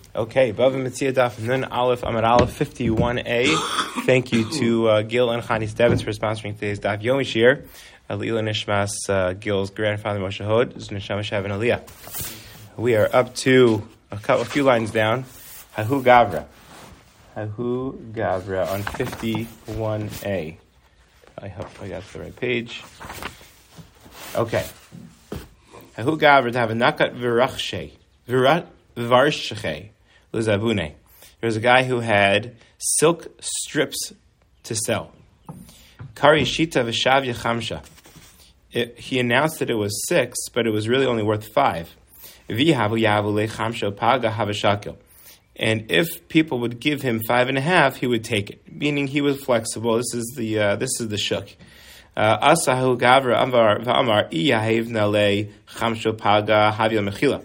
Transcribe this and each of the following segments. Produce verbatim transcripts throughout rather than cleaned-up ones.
Okay, Bava Metzia Daf Nun Aleph Amar Aleph fifty-one A. Thank you to uh, Gil and Chanis Devitz for sponsoring today's Daf Yomi Shir. Alila Nishmas uh, Gil's grandfather Moshe Hod, Nishama Shav and Aliyah. We are up to a, couple, a few lines down. Hahu Gavra. Hahu Gavra on fifty-one A. I hope I got the right page. Okay. Hahu Gavra to have a nakat virachshe. Virat Varshche. Luzabune. There was a guy who had silk strips to sell. Kari Shita Vishavya Chamsha. He announced that it was six, but it was really only worth five. Vihavu Yavu Le Chamsha Paga Havashakil. And if people would give him five and a half, he would take it. Meaning he was flexible. This is the uh, this is the shuk. Asahu Gavra Amar V'Amar Iyahevna Le Chamsha Paga Havya Mechila.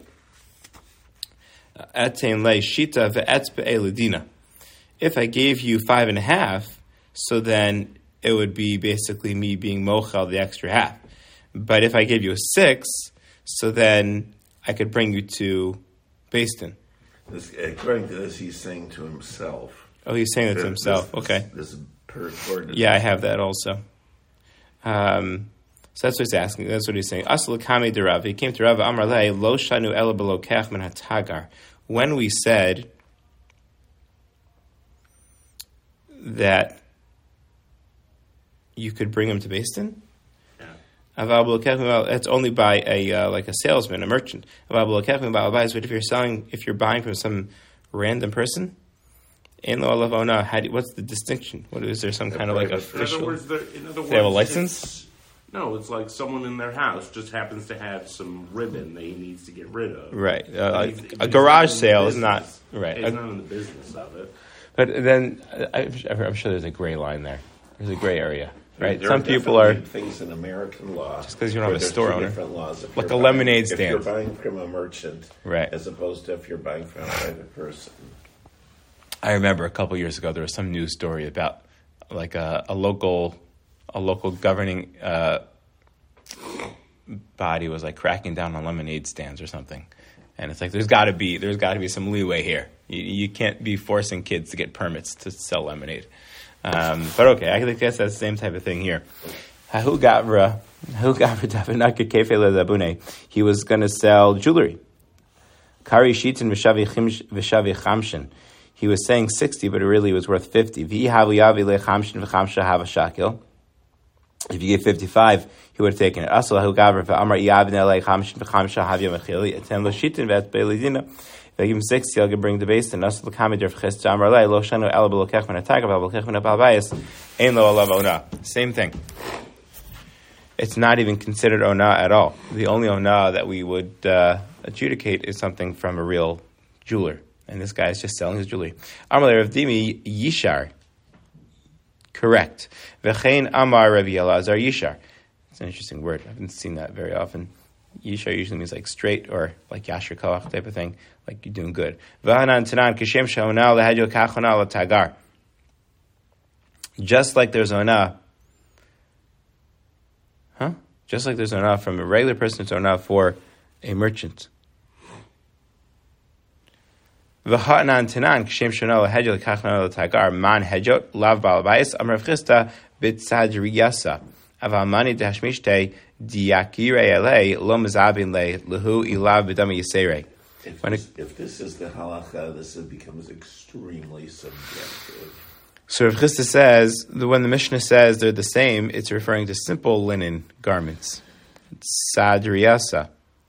If I gave you five and a half, so then it would be basically me being mochel the extra half. But if I gave you a six, so then I could bring you to Basin. This, according to this, he's saying to himself. Oh, he's saying it to himself. This, okay. This, this is per according. Yeah, I have that also. Um, so that's what he's asking. That's what he's saying. Asal kame de Rav. He came to Rav Amar Lei lo shanu ela belokech min hatagar. When we said that you could bring him to Basin, yeah. It's only by a uh, like a salesman, a merchant. But if you're selling, if you're buying from some random person, in lo alavona, how do, what's the distinction? What is there some kind of like official? In other words, in other words, they have a license. No, it's like someone in their house just happens to have some ribbon that he needs to get rid of. Right. Uh, like a garage sale is not... Right. He's not in the business of it. But then, I, I'm sure there's a gray line there. There's a gray area. Right? There Some are people are... things in American law... Just because you don't have a store owner. Laws. Like a buying, lemonade stand. If you're buying from a merchant, right, as opposed to if you're buying from a private person. I remember a couple years ago, there was some news story about like a, a local... a local governing uh, body was like cracking down on lemonade stands or something, and it's like there's got to be there's got to be some leeway here. You, you can't be forcing kids to get permits to sell lemonade. Um, but okay, I think that's the same type of thing here. Hahu Gavra, Hahu Gavra Davinaka Kefe LeZabune. He was going to sell jewelry. Kari Shitin Vishavi Vishavi Chamshin. He was saying sixty, but it really was worth fifty. Vihavu Yavi Le Chamshin V'Chamsha Havashakil. If you gave fifty-five, he would have taken it. Asal Hahu Gavra V'Amar Yavne Le Chamshin V'Chamsha Havya Mechili. Atem Lo Shitin V'Et Be'Ledina. If I give him sixty, I'll bring the base. And Asal Kami Derf Chest Amar Le Lo Shanu Ela Belokech Men Atag Belokech Men Abalbayis Ein Lo Alav Ona. Same thing. It's not even considered Ona at all. The only Ona that we would uh, adjudicate is something from a real jeweler. And this guy is just selling his jewelry. Amar Le Rav Dimi Yishar. Correct. V'chein Amar Rabbi Elazar Yishar. It's an interesting word. I haven't seen that very often. Yishar usually means like straight or like Yashar Koach type of thing, like you're doing good. V'hanan Tanan Kishem Sha'onah Lehadyo Kachonah L'Tagar. Just like there's Onah, huh? Just like there's Onah from a regular person, it's Onah for a merchant. V'hanan Tanan Kishem Sha'onah Lehadyo Kachonah L'Tagar Man Hedjot Lav Balabayis Amar Chista B'Tzadriyasa Avamani Dashmishte Diakire Ele Lo Mazabin Le Lahu Ilav B'Dami Yisere. If this, if this is the halacha, this becomes extremely subjective. So Rav Chista says that when the Mishnah says they're the same, it's referring to simple linen garments. Sadriyasa.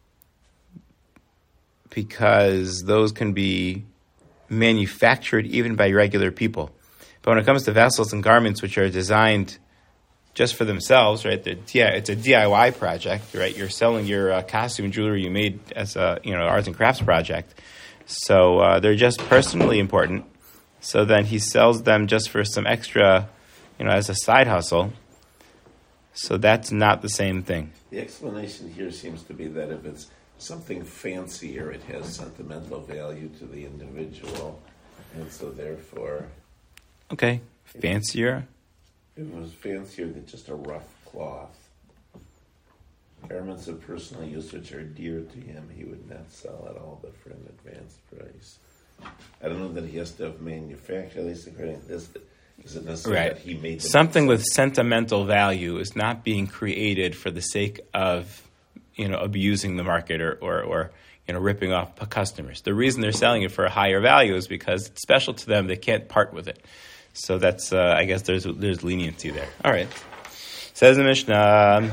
Because those can be manufactured even by regular people. But when it comes to vessels and garments which are designed just for themselves, right? Yeah, it's a D I Y project, right? You're selling your uh, costume jewelry you made as a you know arts and crafts project, so uh, they're just personally important. So then he sells them just for some extra, you know, as a side hustle. So that's not the same thing. The explanation here seems to be that if it's something fancier, it has sentimental value to the individual, and so therefore, okay, fancier. If it was fancier than just a rough cloth, garments of personal use which are dear to him, he would not sell at all, but for an advanced price. I don't know that he has to have manufactured, at least according to this. Is it necessary Right. that he made them Something with himself? sentimental value is not being created for the sake of, you know, abusing the market or, or, or you know, ripping off p- customers. The reason they're selling it for a higher value is because it's special to them. They can't part with it. So that's, uh, I guess there's there's leniency there. All right. Says the Mishnah,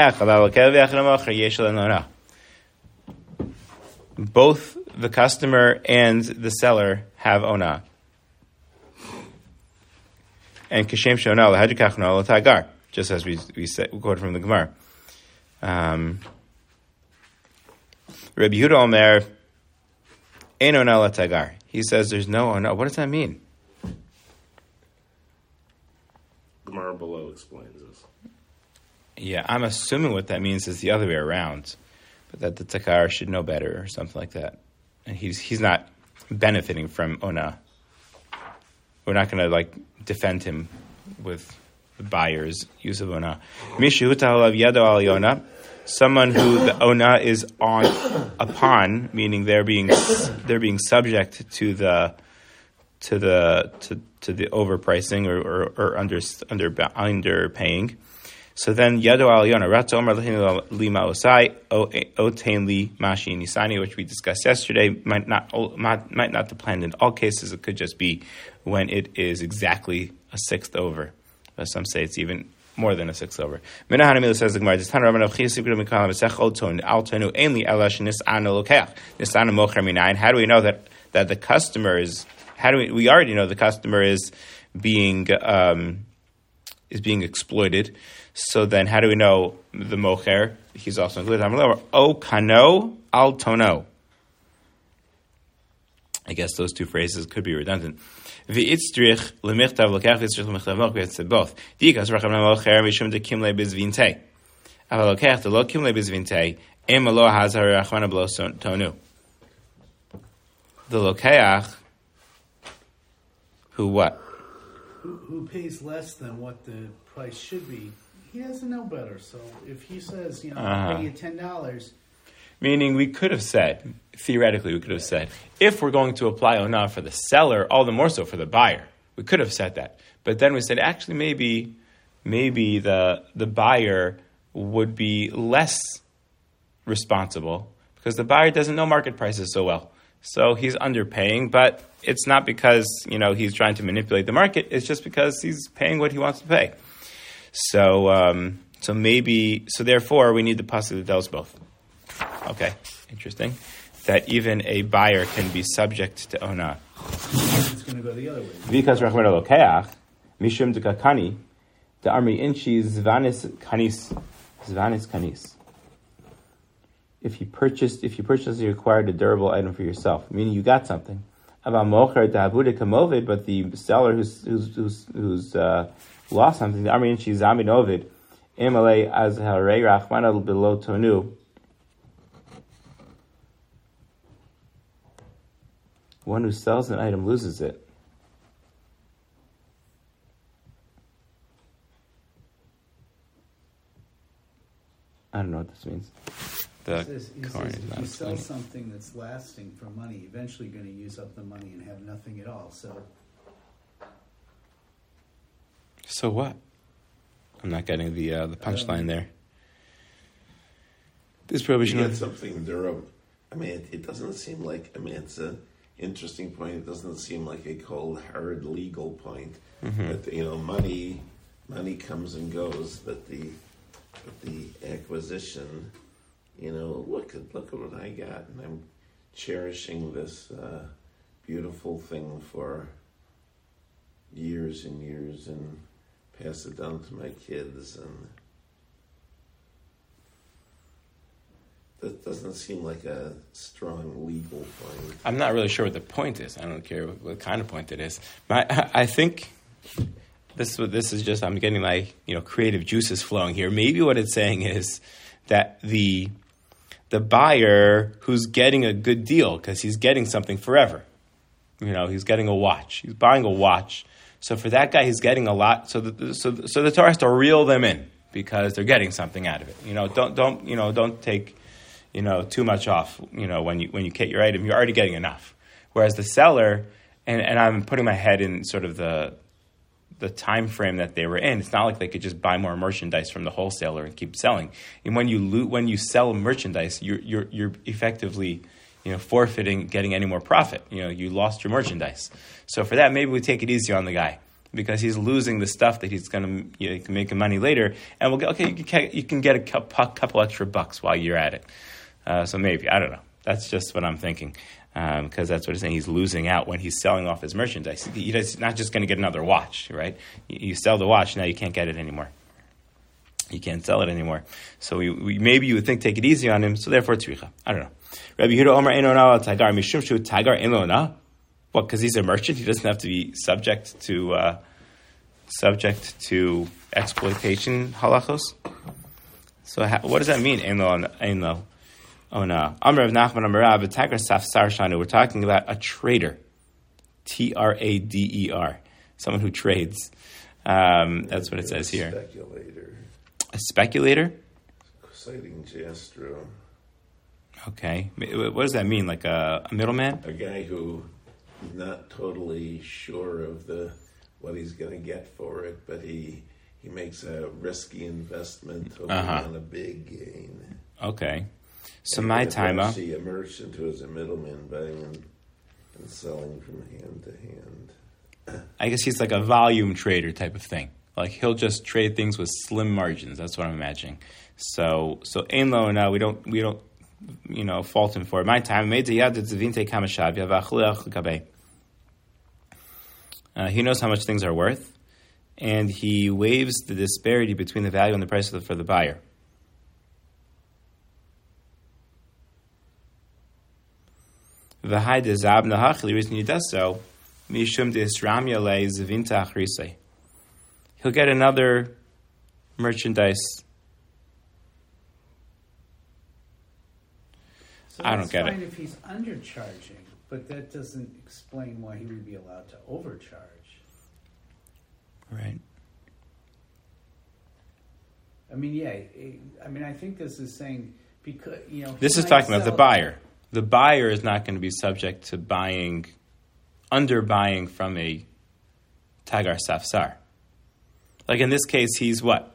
both the customer and the seller have ona. And kashem shona lahadikach no tagar, just as we we said, we quoted from the Gemara. Um, Rabbi Yehuda Omer, ein ona tagar. He says there's no ona. What does that mean? Gemara below explains this. Yeah, I'm assuming what that means is the other way around, but that the takar should know better or something like that. And he's he's not benefiting from ona. We're not going to like defend him with the buyer's use of ona. Mishu ta'alav yado al yona, someone who the ona is on upon, meaning they're being they're being subject to the to the to, to the overpricing or or, or under under underpaying. So then yado al yona ratzo omer lima osai otain li mashi nisani, which we discussed yesterday, might not might, might not depend in all cases. It could just be when it is exactly a sixth over. But some say it's even more than a sixth over. Minahanamil says the Gemara, "This time Rabban Avchis Sikra Mikal Mesech Oton Altonu Ainli Elash Nisanu Lokeach Nisanu Mocher Minayin." How do we know that that the customer is? How do we? We already know the customer is being um, is being exploited. So then, how do we know the mocher? He's also included. O kano al tono. I guess those two phrases could be redundant. V'itzrich lemichtav lokach v'itzrich lemichtav mocher. We said both. Dikas racham mocher mishum dekimle bizvinte. Aval lokach lo kimle bizvinte. Em lo hazar rachmana blo tonu. The lokeach, who what? Who, who pays less than what the price should be? He doesn't know better. So if he says, you know, Uh-huh. I'll pay you ten dollars. Meaning we could have said, theoretically we could have said, if we're going to apply ona for the seller, all the more so for the buyer. We could have said that. But then we said, actually maybe maybe the the buyer would be less responsible because the buyer doesn't know market prices so well. So he's underpaying, but it's not because, you know, he's trying to manipulate the market. It's just because he's paying what he wants to pay. So, um, so maybe, so therefore, we need the pasuk that tells both. Okay, interesting. That even a buyer can be subject to ona. It's going to go the other way. Because Rachmana Lokeach, Mishum Dekakani, the army inchi Zvanis Kanis, Zvanis Kanis. If you purchased, if you purchased, you acquired a durable item for yourself, meaning you got something. About mocher dahabude kamovid, but the seller who's who's who's, who's uh, lost something, the army inchi Zamin Ovid, Emalei as Harei Rachmana below Tonu. One who sells an item loses it. I don't know what this means. The He says, he corn says is if not you sell explaining. something that's lasting for money, eventually you're going to use up the money and have nothing at all. So So what? I'm not getting the uh, the punchline Um, there. This You prohibition get of something durable. I mean, it, it doesn't seem like. I mean, it's an interesting point. It doesn't seem like a cold, hard legal point. Mm-hmm. But you know, money, money comes and goes. But the, but the acquisition, you know, look at look at what I got, and I'm cherishing this uh, beautiful thing for years and years, and pass it down to my kids, and that doesn't seem like a strong legal point. I'm not really sure what the point is. I don't care what, what kind of point it is. My, I, I think this this is just I'm getting my you know creative juices flowing here. Maybe what it's saying is that the the buyer who's getting a good deal because he's getting something forever. You know, he's getting a watch. He's buying a watch. So for that guy, he's getting a lot. So the, so so the Torah has to reel them in because they're getting something out of it. You know, don't don't you know don't take you know too much off. You know, when you when you get your item, you're already getting enough. Whereas the seller, and and I'm putting my head in sort of the the time frame that they were in. It's not like they could just buy more merchandise from the wholesaler and keep selling. And when you lo- when you sell merchandise, you're you're you're effectively, you know, forfeiting getting any more profit. You know, you lost your merchandise. So for that, maybe we take it easy on the guy because he's losing the stuff that he's going to, you know, can make money later. And we'll get, okay, you can, you can get a couple extra bucks while you're at it. Uh, so maybe, I don't know. That's just what I'm thinking. Because um, that's what he's saying. He's losing out when he's selling off his merchandise. He, he's not just going to get another watch, right? You, you sell the watch, now you can't get it anymore. You can't sell it anymore. So we, we, maybe you would think take it easy on him. So therefore, tzricha. I don't know. Rabbi Yehuda Omer Eino Ona al Tagar Mishum Shu Tagar Eino Ona. What? Because he's a merchant, he doesn't have to be subject to uh, subject to exploitation halachos. So how, what does that mean? Eino Eino. Oh no. Amr of Nachman Amr Rav Tagar Safsar Shanu. We're talking about a trader. T R A D E R. Someone who trades. Um, that's what it says here. Speculator. A speculator? Citing Jastro. Okay. What does that mean? Like a, a middleman? A guy who is not totally sure of the what he's going to get for it, but he he makes a risky investment hoping uh-huh. on a big gain. Okay. So and my time, I see a merchant who is a middleman buying and, and selling from hand to hand. I guess he's like a volume trader type of thing. Like he'll just trade things with slim margins. That's what I'm imagining. So so ein lo now we don't we don't you know fault him for it. My time made the yad zvinte kamashav yavachliach gabe. He knows how much things are worth, and he waives the disparity between the value and the price of the, for the buyer. V'hai dezab nahach. The reason he does so, mishum disramya le zvinta achrisei. He'll get another merchandise. So I don't get fine it. If he's undercharging, but that doesn't explain why he would be allowed to overcharge. Right. I mean, yeah. It, I mean, I think this is saying because you know. This is talking about the buyer. The buyer is not going to be subject to buying, under buying from a tagar safsar. Like in this case, he's what?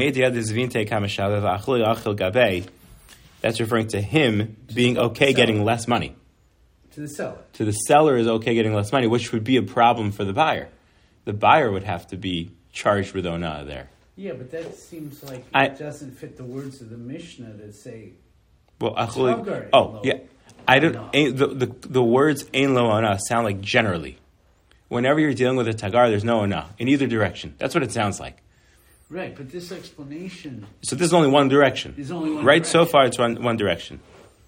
That's referring to him being okay getting less money. To the seller. To the seller is okay getting less money, which would be a problem for the buyer. The buyer would have to be charged with ona there. Yeah, but that seems like it I, doesn't fit the words of the Mishnah that say. Well, achuli, oh yeah, I don't. The, the the words ein lo ona sound like generally. Whenever you're dealing with a tagar, there's no ona in either direction. That's what it sounds like. Right, but this explanation. So this is only one direction. There's only one right. Direction. So far, it's one one direction.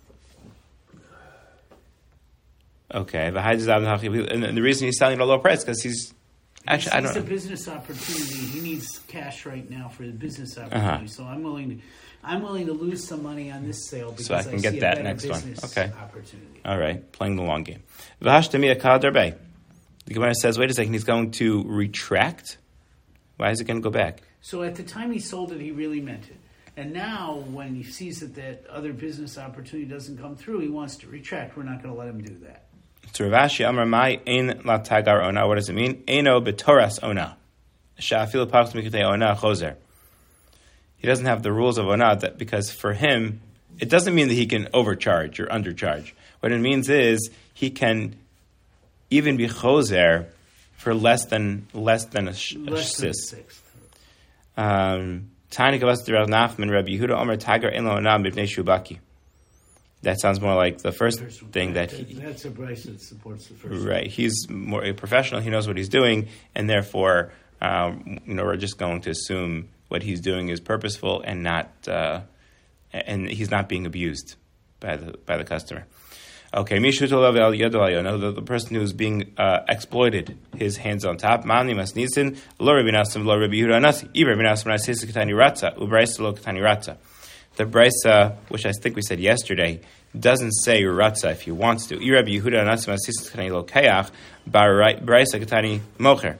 Okay, and the reason he's selling at a low price because he's actually I don't know. It's a business opportunity. He needs cash right now for the business opportunity. Uh-huh. So I'm willing to, I'm willing to lose some money on this sale because so I can I get see that a next one. Okay. Opportunity. All right, playing the long game. The Gemara says, wait a second, he's going to retract. Why is it going to go back? So at the time he sold it, he really meant it. And now when he sees that that other business opportunity doesn't come through, he wants to retract. We're not going to let him do that. So Rav Ashi Amar Mai Ein La Tagar Ona. What does it mean? Eino B'Toras Ona. Sha'afil Pachas Mikutei Ona Choser. He doesn't have the rules of Ona that, because for him, it doesn't mean that he can overcharge or undercharge. What it means is he can even be Choser for less than less than a, sh- less a than sis. sixth. Um, Tani Kavas Rav Nachman Rabbi Yehuda Omer Tagar Ein Lo Ona Mibnei Shubaki. That sounds more like the first thing that he... That's a price that supports the first Right. One. He's more a professional. He knows what he's doing, and therefore, um, you know, we're just going to assume what he's doing is purposeful and not, uh, and he's not being abused by the by the customer. Okay. The, the person who's being uh, exploited, his hands on top. Mani masnisin lo Rabbi Nasim lo Rabbi Yehuda Anasi. Iber Rabbi Nasim Anasi katani ratza ubraisa lo katani ratza. The brisa, which I think we said yesterday, doesn't say ratza if he wants to. Rabbi Yehuda Anasim Asisas Katani Lo Kayach Brisa Katani Mocher.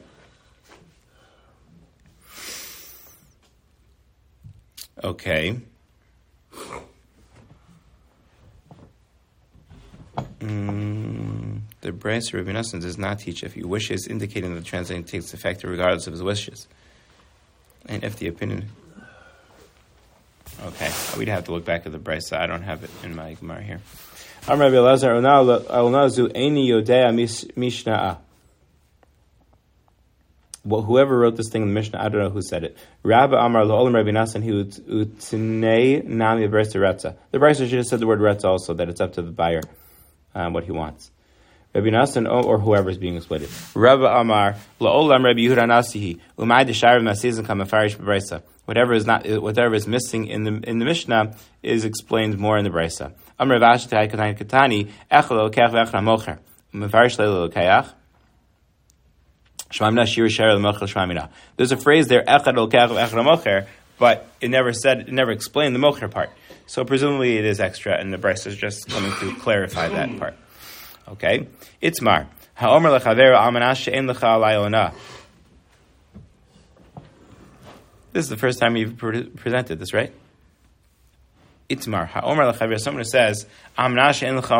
Okay. Mm, The Brayso Rabbi Nosson does not teach if he wishes, indicating that the translating takes effect regardless of his wishes. And if the opinion... Okay, we'd have to look back at the Brayso. I don't have it in my Gemara here. Amar Rabbi Elazar, Onazu Eini Yodea Mishna'ah. Well, whoever wrote this thing in the Mishnah, I don't know who said it. Rabbi Amar L'Olam Rabbi Nassan Hu Utnei Nami Brayso Retza. The Brayso should have said the word Retza also, that it's up to the buyer um, what he wants. Rabbi Nassan, or whoever is being exploited. Rabbi Amar L'Olam Rabbi Yehuda Nasihi Umay Desharim Nasizim Kamafarish Brayso. Whatever is not, whatever is missing in the in the Mishnah is explained more in the Brayso. Amar Rav Ashi Katani Katani Echel Lokach V'Echna Mocher Mefarish Leilo Lokach. There's a phrase there, but it never said, it never explained the mocher part. So presumably it is extra, and the Brayso is just coming to clarify that part. Okay, it's mar. This is the first time you've pre- presented this, right? It's mar. Someone who says, I'm going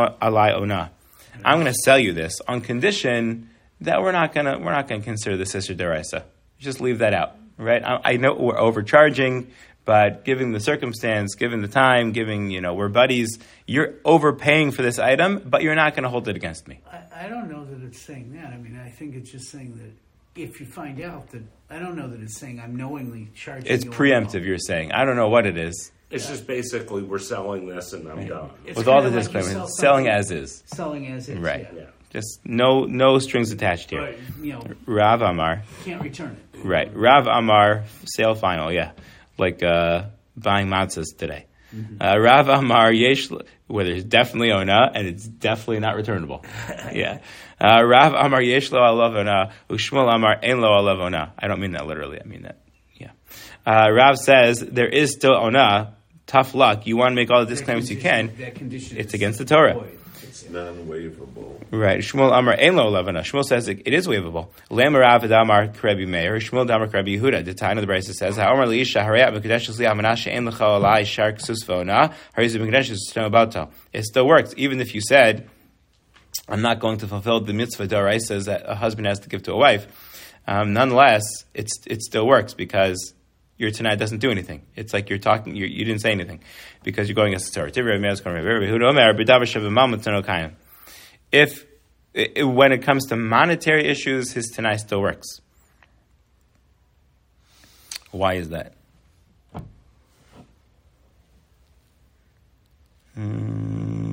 to sell you this on condition that we're not gonna we're not gonna consider the sister deraisa. Just leave that out, right? I, I know we're overcharging, but given the circumstance, given the time, given you know we're buddies, you're overpaying for this item, but you're not going to hold it against me. I, I don't know that it's saying that. I mean, I think it's just saying that if you find out that I don't know that it's saying I'm knowingly charging. It's you preemptive. You're saying I don't know what it is. It's just basically we're selling this and I'm right. done. It's with all the like disclaimers, selling as is. Selling as is, right? Yeah. Yeah. Just no no strings attached here. But, you know, Rav Amar. Can't return it. Right. Rav Amar, sale final, yeah. Like uh, buying matzahs today. Mm-hmm. Uh, Rav Amar, yesh, where there's definitely ona, and it's definitely not returnable. yeah. Uh, Rav Amar, yesh lo alav ona, u'shmuel Amar, ein lo alav ona. I don't mean that literally, I mean that, yeah. Uh, Rav says, there is still ona, tough luck, you want to make all the disclaimers you can, that condition it's against the Torah. Void. It's non-waivable. Right. Shmuel Amar Ein Lo Levana. Shmuel says it, it is waivable. Lamar Rav Damar Krebi Meir. Shmuel Damar Krebi Yehuda. The time of the Brayso says, "Ha'omar liisha harayat mekadesh li amanashe ein lecha alai shar ksus v'ona harizu mekadesh sto bato." It still works, even if you said, "I'm not going to fulfill the mitzvah d'oraisa that a husband has to give to a wife." Um, nonetheless, it's it still works because your tonight doesn't do anything. It's like you're talking, you're, you didn't say anything because you're going against the Torah. If, it, when it comes to monetary issues, his Tanai still works. Why is that? Hmm.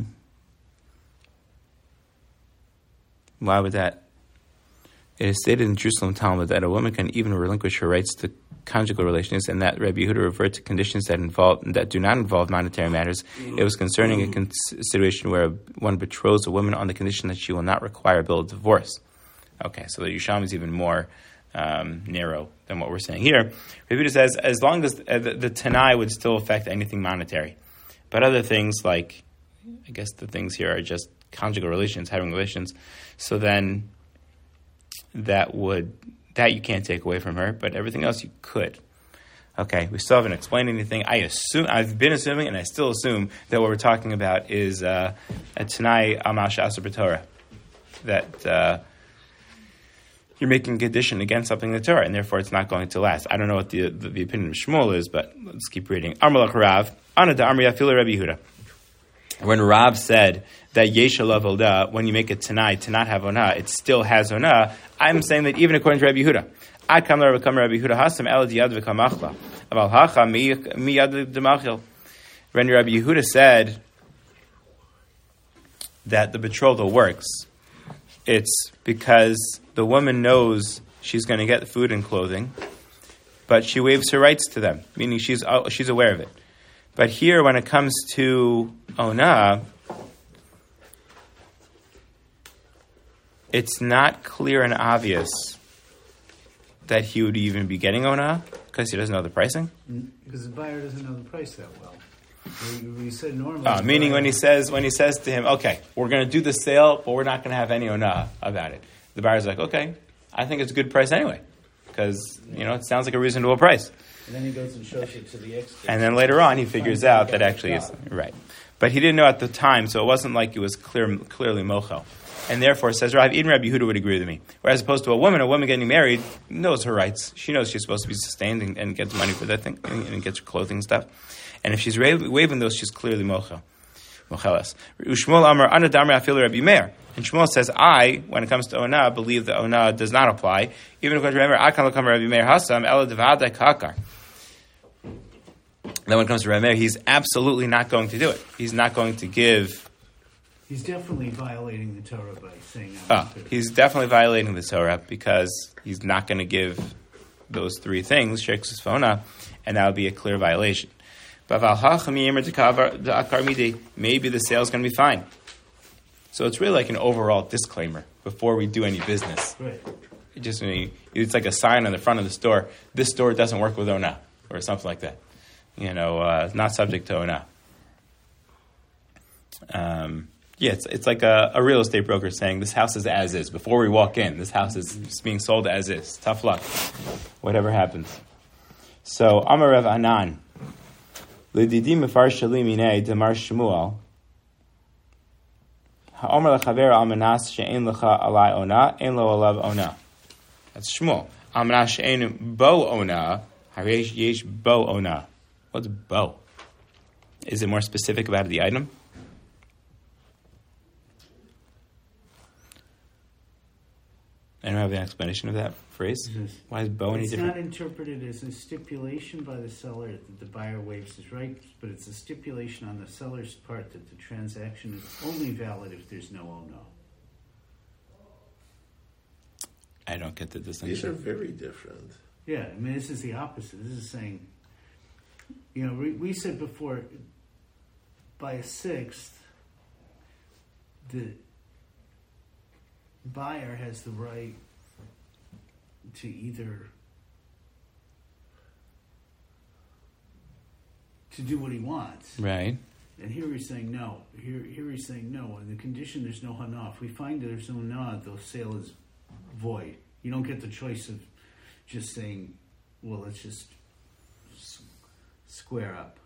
Why would that? It is stated in Jerusalem Talmud that a woman can even relinquish her rights to conjugal relations, and that Rabbi Yehuda referred to conditions that involve that do not involve monetary matters. It was concerning a con- situation where one betroths a woman on the condition that she will not require a bill of divorce. Okay, so the Yushalmi is even more um, narrow than what we're saying here. Rabbi Yehuda says as long as uh, the, the Tanai would still affect anything monetary, but other things like, I guess the things here are just conjugal relations, having relations. So then that would. That you can't take away from her, but everything else you could. Okay, we still haven't explained anything. I assume I've been assuming, and I still assume that what we're talking about is uh, a Tanai Amal Sha'asur b'Torah, that uh, you're making a condition against something in the Torah, and therefore it's not going to last. I don't know what the the, the opinion of Shmuel is, but let's keep reading. Amar Rav, Ana da Amri Afilu Rabbi Yehuda. When Rav said that Yesh alav Olda, when you make a Tanai to not have Ona, it still has Ona, I'm saying that even according to Rabbi Yehuda. Ad kam Rabbi Rabbi Yehuda hasam el diyad v'kamachla. Aval hacha mi yad d'machil. When Rabbi Yehuda said that the betrothal works, it's because the woman knows she's going to get food and clothing, but she waives her rights to them, meaning she's she's aware of it. But here, when it comes to Ona, it's not clear and obvious that he would even be getting Ona because he doesn't know the pricing. Because the buyer doesn't know the price that well. We, we said normally. Uh, meaning when he says when he says to him, "Okay, we're going to do the sale, but we're not going to have any Ona about it." The buyer's like, "Okay, I think it's a good price anyway, because you know it sounds like a reasonable price." And then he goes and shows it to the expert. And then later on, he figures out that actually is right. But he didn't know at the time, so it wasn't like it was clear, clearly mochel. And therefore, says Rav, even Rabbi Yehuda would agree with me. Whereas opposed to a woman, a woman getting married knows her rights. She knows she's supposed to be sustained and, and gets money for that thing and, and gets her clothing and stuff. And if she's wa- waiving those, she's clearly mochel. Mocheles. Shmuel Amar Ana Damar Afil Rabbi Meir. And Shmuel says, I, when it comes to Ona, believe that Ona does not apply. Even according to Rabbi Meir, Akan Lakam Rabbi Meir Hasam Ela Devada Kakar. Then when it comes to Rabbi Meir, he's absolutely not going to do it. He's not going to give. He's definitely violating the Torah by saying Oh, he's definitely violating the Torah because he's not going to give those three things, Sheksus Fona, and that would be a clear violation. Maybe the sale is going to be fine. So it's really like an overall disclaimer before we do any business. Right. It just it's like a sign on the front of the store. This store doesn't work with Ona or something like that. You know, uh, not subject to Ona. Um, yeah, it's it's like a, a real estate broker saying this house is as is. Before we walk in, this house is being sold as is. Tough luck, whatever happens. So Amar Rav Anan. L'didi mefar shali minei demar Shmuel. Ha'omer lechaver almanas she'en lecha alai ona, en lo alav ona. That's Shmuel. Almanas she'en bo ona, haresh yesh bo ona. What's bo? Is it more specific about the item? I don't have an explanation of that phrase. Why is bo any It's different? not interpreted as a stipulation by the seller that the buyer waives his rights, but it's a stipulation on the seller's part that the transaction is only valid if there's no O no. I don't get the These distinction. are very different. Yeah, I mean, this is the opposite. This is saying, you know, we, we said before, by a sixth, the buyer has the right to either to do what he wants. Right. And here he's saying no. Here, here he's saying no. In the condition there's no hana. If we find that there's no hana, the sale is void. You don't get the choice of just saying, well, let's just s- square up.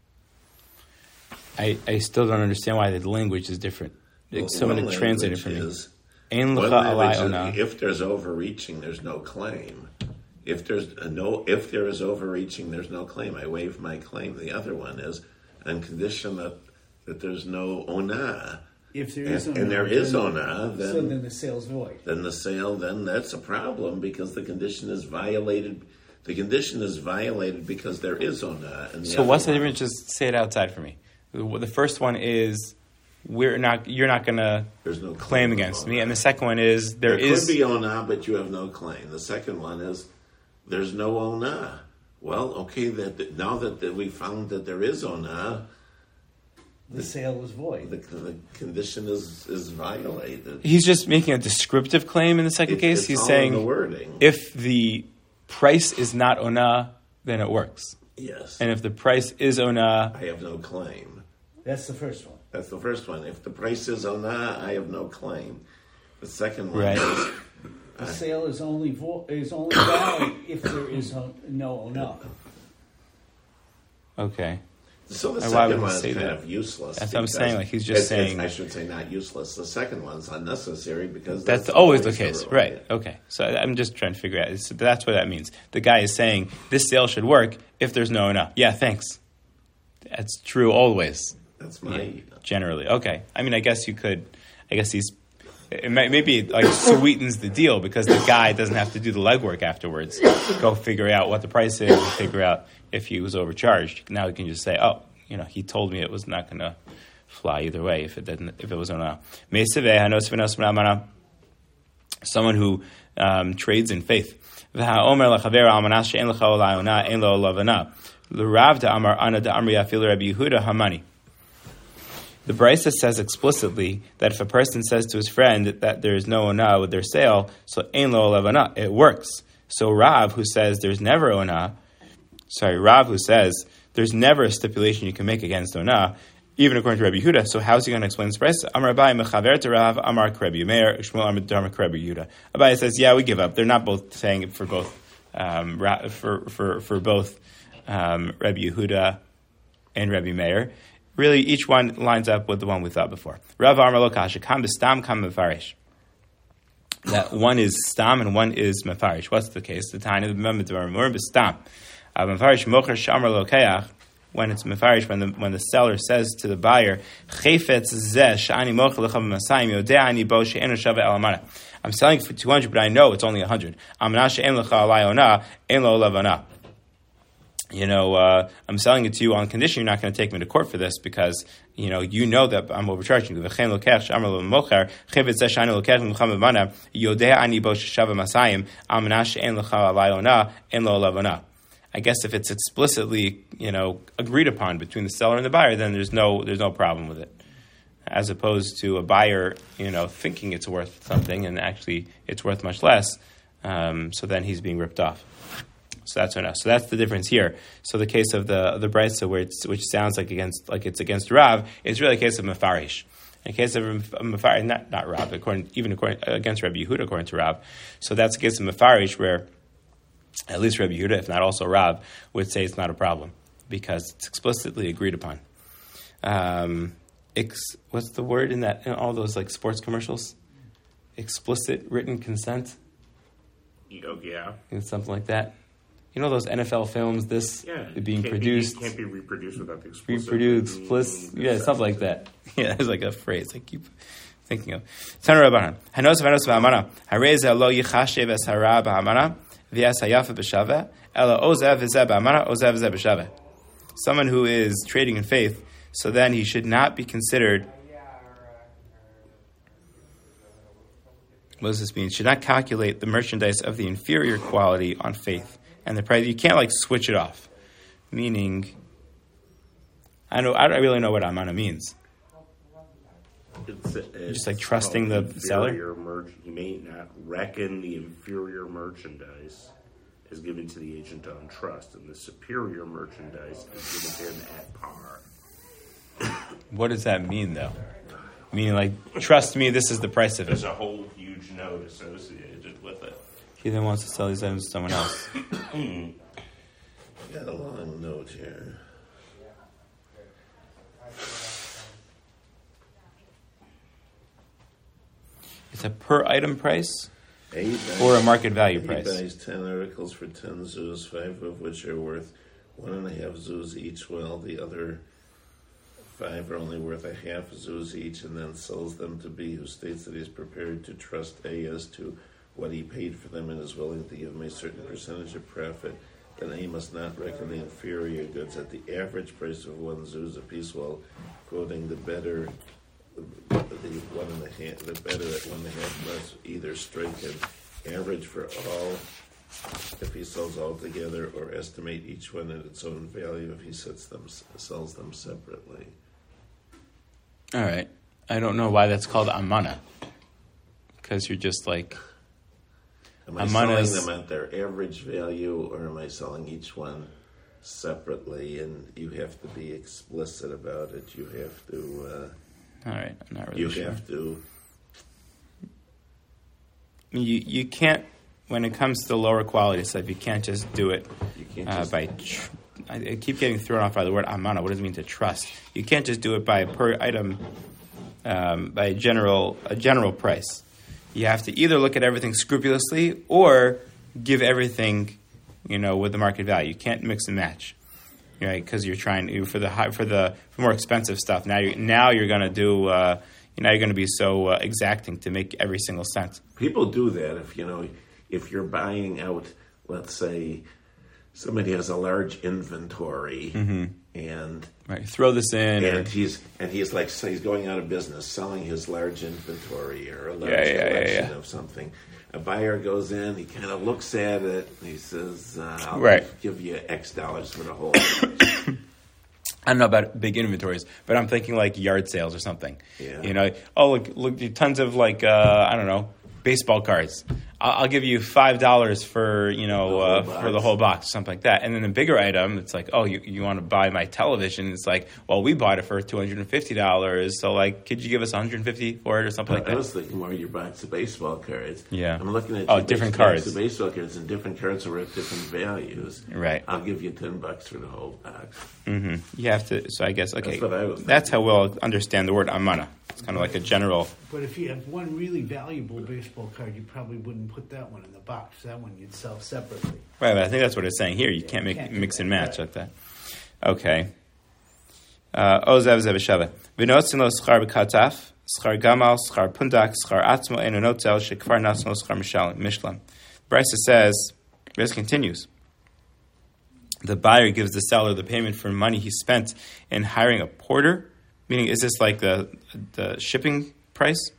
I, I still don't understand why the language is different. Well, Someone one to translate it language for me. is- Ein one lecha alai language ona. is, if there's overreaching, there's no claim. If there's a no, if there is overreaching, there's no claim. I waive my claim. The other one is on condition that, that there's no ona. If there And, is and ona, there is then- ona, then so then the sale's void. then the sale, then that's a problem because the condition is violated. The condition is violated because there is ona. And the So other what's the one- difference? Just say it outside for me. The, the first one is we're not. You're not going to There's no claim claim against of me, ona. and the second one is there, There is. could be ona, but you have no claim. The second one is there's no ona. Well, okay, that that- now that, that we found that there is ona, The sale was void. the, the condition is is violated. He's just making a descriptive claim in the second It- case. it's He's all in saying the wording. if the price is not ona, then it works, Yes, and if the price is ona, I have no claim. That's the first one. That's the first one. If the price is ona, I have no claim. The second one Right. is The sale is only vo- is only valid if there is ho- no ona. okay. so the And why would second he one is say kind that? of useless. That's what I'm because saying, like, he's just it's- it's- saying- I should say not useless. The second one's unnecessary because That's, that's, always the the case, rule. right? Okay, so I'm just trying to figure out. So that's what that means. The guy is saying this sale should work if there's no enough. Yeah, thanks. That's true always, That's my. generally. Okay, I mean, I guess you could. I guess he's. It may, maybe it like sweetens the deal because the guy doesn't have to do the legwork afterwards. Go figure out what the price is and figure out if he was overcharged. Now he can just say, "Oh, you know, he told me it was not going to fly either way if it didn't. If it was on a someone who um, trades in faith." The Brisa says explicitly that if a person says to his friend that there is no ona with their sale, so ein lo olav ona, it works. So Rav, who says there's never ona, sorry, Rav, who says there's never a stipulation you can make against ona, even according to Rabbi Yehuda. So how's he going to explain this Brisa? Amar Abai mechaver to Rav, Amar Rabbi Meir, Shmuel Amar Rabbi Yehuda. Abai says, yeah, we give up. They're not both saying it for both, um, for for for both um, Rabbi Yehuda and Rabbi Meir. really each one lines up with the one we thought before. Rav Amar Lo Kasha, kam b'stam, kam mefarish. That one is stam and one is mefarish. What's the case? The time of the moment of more b'stam. Mefarish mocher shamar lo keach. When it's mefarish, when the when the seller says to the buyer, chayfetz zeh shani mocher lecha b'masayim yodeh ani bo she'enu shava el amana. I'm selling it for two hundred, but I know it's only a hundred. Amana she'en lecha alai ona, en lo levana. You know, uh, I'm selling it to you on condition you're not going to take me to court for this because, you know, you know that I'm overcharging you. I guess if it's explicitly, you know, agreed upon between the seller and the buyer, then there's no there's no problem with it. As opposed to a buyer, you know, thinking it's worth something and actually it's worth much less, um, so then he's being ripped off. So that's enough. So that's the difference here. So the case of the the brisa, where it's, which sounds like against like it's against Rav, it's really a case of mefarish. In case of mefarish, not not Rav, according even according against Rabbi Yehuda, according to Rav. So that's a case of mefarish, where at least Rabbi Yehuda, if not also Rav, would say it's not a problem because it's explicitly agreed upon. Um, ex, what's the word in that in all those like sports commercials? Explicit written consent. Oh, yeah, something like that. You know those N F L films, this yeah, being can't produced. Be, can't be reproduced without the explicit. Reproduced, explicit, yeah, something like that. Yeah, it's like a phrase I keep thinking of. Tanu Rabbanan. Hanos v'hanos v'amana. Harei lo yichashev es hara b'amana v'yas hayafa b'shaveh ela ozev v'zeh b'amana ozev v'zeh b'shaveh. Someone who is trading in faith, so then he should not be considered. What does this mean? Should not calculate the merchandise of the inferior quality on faith. And the price, you can't like switch it off. Meaning, I know I don't really know what amana means. It's, it's just like trusting the seller. Mer- he may not reckon the inferior merchandise is given to the agent on trust, and the superior merchandise is given to him at par. What does that mean, though? Meaning, like, trust me, this is the price of it. There's a whole huge note associated with it. He then wants to sell these items to someone else. Got a long note here. It's a per item price buys, or a market value he price? He buys ten articles for ten zuz, five of which are worth one and a half zuz each, while the other five are only worth a half zuz each, and then sells them to B, who states that he is prepared to trust A as to what he paid for them and is willing to give him a certain percentage of profit. Then A must not reckon the inferior goods at the average price of one zuz apiece, while quoting the better, the one and a half, the better at one and a half less. Either strike an average for all if he sells all together, or estimate each one at its own value if he sets them sells them separately. All right, I don't know why that's called amana. Because you're just like. Am I selling them at their average value, or am I selling each one separately? And you have to be explicit about it. You have to. Uh, All right, I'm not really you sure. You have to. You you can't, when it comes to lower quality stuff, you can't just do it you can't uh, just by. Tr- I keep getting thrown off by the word amana. What does it mean to trust? You can't just do it by per item, um, by a general a general price. You have to either look at everything scrupulously or give everything, you know, with the market value. You can't mix and match, right? Because you're trying to for the high, for the for more expensive stuff. Now you now you're going to do. Uh, now you're going to be so uh, exacting to make every single cent. People do that if you know if you're buying out. Let's say somebody has a large inventory mm-hmm. and right, throw this in, and or, he's and he's like so he's going out of business, selling his large inventory or a large yeah, yeah, collection yeah, yeah. of something. A buyer goes in, he kind of looks at it, and he says, uh, "I'll right. give you X dollars for the whole." I don't know about big inventories, but I'm thinking like yard sales or something. Yeah. You know, oh look, look, tons of like uh, I don't know, baseball cards. I'll, I'll give you five dollars for you know uh, The whole for the box. whole box, something like that. And then the bigger item, it's like, oh, you, you want to buy my television? It's like, well, we bought it for two hundred and fifty dollars. So like, could you give us one hundred and fifty for it or something like I that? was thinking more your box of baseball cards. Yeah. I'm looking at Oh, your different box cards. of baseball cards, and different cards are at different values. Right. I'll give you ten bucks for the whole box. Mm-hmm. You have to. So I guess okay. That's what I was That's how we'll understand the word amana. It's kind of like a general. But if you have one really valuable baseball card, you probably wouldn't put that one in the box. That one you'd sell separately. Right, but I think that's what it's saying here. You Yeah, can't you make can't do mix that, and match right. like that. Okay. Ozev zev shava. V'notzin lo schar b'kataf, schar gamal, schar pundak, schar atzmo, eno notzel, shekvar natzno schar mishlam. Brisa says, this continues. The buyer gives the seller the payment for money he spent in hiring a porter. Meaning, is this like the the shipping price?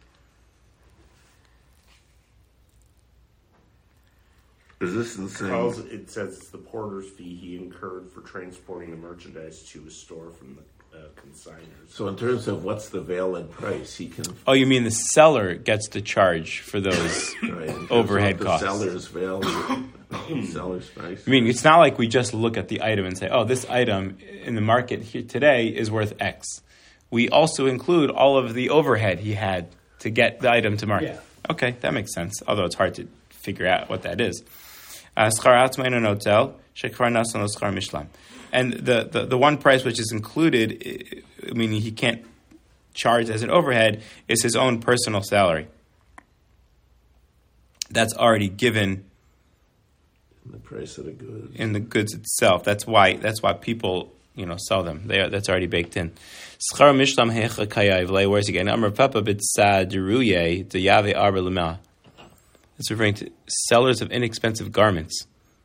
Is this the same? Calls- It says it's the porter's fee he incurred for transporting the merchandise to his store from the uh, consigners. So in terms of what's the valid price, he can Oh, you mean the seller gets to charge for those right, in terms overhead of the costs? seller's value, seller's price. I mean, it's not like we just look at the item and say, oh, this item in the market here today is worth X. We also include all of the overhead he had to get the item to market. Yeah. Okay, that makes sense, although it's hard to figure out what that is. Uh, schar atzma eno notzel, shekvar nasan lo schar mishlam. And the, the, the one price which is included, I mean, he can't charge as an overhead, is his own personal salary. That's already given The price of the goods. in the goods itself. That's why that's why people, you know, sell them. They are, that's already baked in. Schar mishlam hecha kayav lei. Where's he getting? Amar papa b'tzad deruye deyave arba lema. It's referring to sellers of inexpensive garments,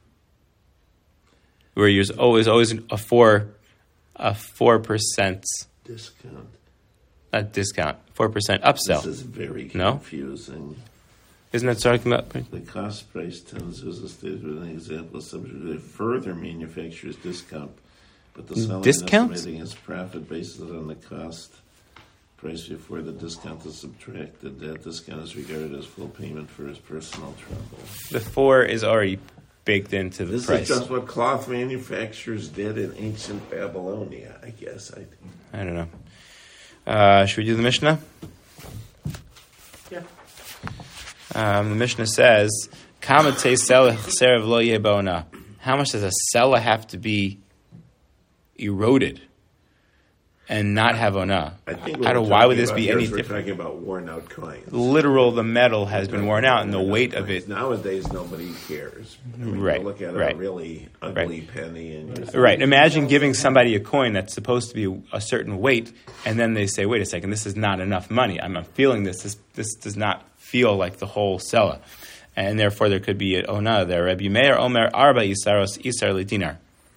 where there's always always a four a four percent Discount. not discount four percent upsell. This is very No? confusing. Isn't that talking about? The cost price tends as stated with an example subject to a further manufacturer's discount, but the seller Discount? estimating his profit bases it on the cost price before the discount is subtracted. That discount is regarded as full payment for his personal trouble. The four is already baked into the This price. is just what cloth manufacturers did in ancient Babylonia, I guess. I think. I don't know. Uh, should we do the Mishnah? Yeah. Um, the Mishnah says, "Kama tei selah serev lo yeh ba'ona." How much does a selah have to be eroded and not have ona? I think I what don't know, we're why would talking this about be here any is we're different? talking about worn out coins. Literal, the metal has been worn out, and the weight of it. Nowadays, nobody cares. I mean, Right, You look at right. a really ugly penny, and you're Right. Imagine giving somebody a coin that's supposed to be a certain weight, and then they say, "Wait a second, this is not enough money. I'm not feeling this. This, this does not feel like the whole selah." And therefore, there could be an ona there. Rabbi Meir Omer Arba Isaros Isar Ledinar.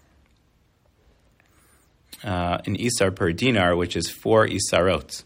Uh, an Isar per dinar, which is four Isarot.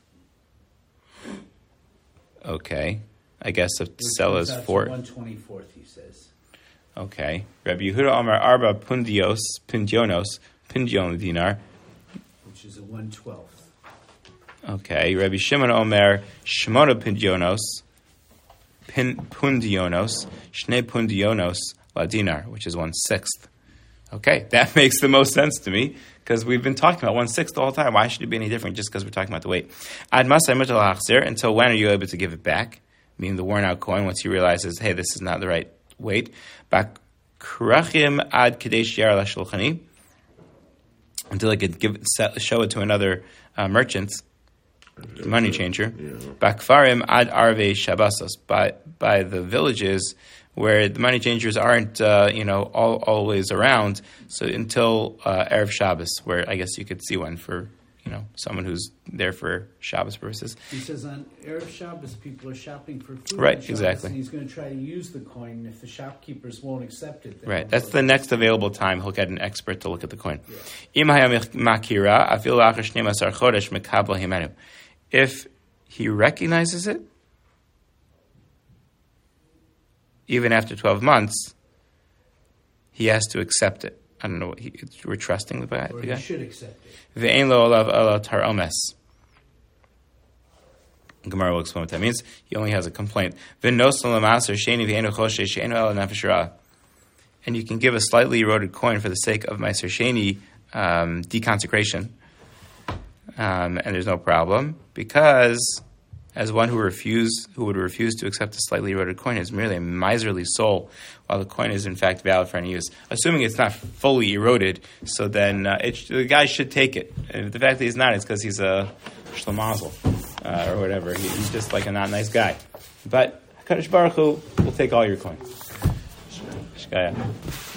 Okay. I guess the selah is four. One twenty fourth, he says. Okay. Rabbi Yehuda Omer Arba Pundios, Pundionos, Pundion Dinar. Which is a one twelfth. Okay. Rabbi Shimon Omer Shmona Pundionos, Pin, Pundionos, Shne Pundionos La Dinar, which is one sixth. Okay, that makes the most sense to me because we've been talking about one sixth the whole time. Why should it be any different just because we're talking about the weight? Ad masay mutal hachzir. Until when are you able to give it back? Meaning the worn out coin once you realizes, hey, this is not the right weight. Bak krachim ad kadesh yar la shulchani. Until I could give show it to another uh, merchant, money changer. Bakfarim ad arve shabbasos. By by the villages where the money changers aren't, uh, you know, all, always around. So until uh, Erev Shabbos, where I guess you could see one for, you know, someone who's there for Shabbos purposes. He says on Erev Shabbos, people are shopping for food. Right, on Shabbos, exactly. And he's going to try to use the coin. If the shopkeepers won't accept it, then Right, he'll that's go- the next available time. He'll get an expert to look at the coin. Im haya makira, afilu achar shnei asar chodesh mekabel himenu. If he recognizes it, even after twelve months, he has to accept it. I don't know. What he, we're trusting the guy. Or The he guy. should accept it. Ve'ein lo olav ala tar omes. Gemara will explain what that means. He only has a complaint. And you can give a slightly eroded coin for the sake of Meiser Sheni um, deconsecration. Um, and there's no problem, because as one who refuse, who would refuse to accept a slightly eroded coin is merely a miserly soul, while the coin is in fact valid for any use. Assuming it's not fully eroded, so then uh, it, the guy should take it. And the fact that he's not is because he's a shlemazel uh, or whatever. He, he's just like a not nice guy. But Kadosh Baruch Hu will take all your coin. Shkaya.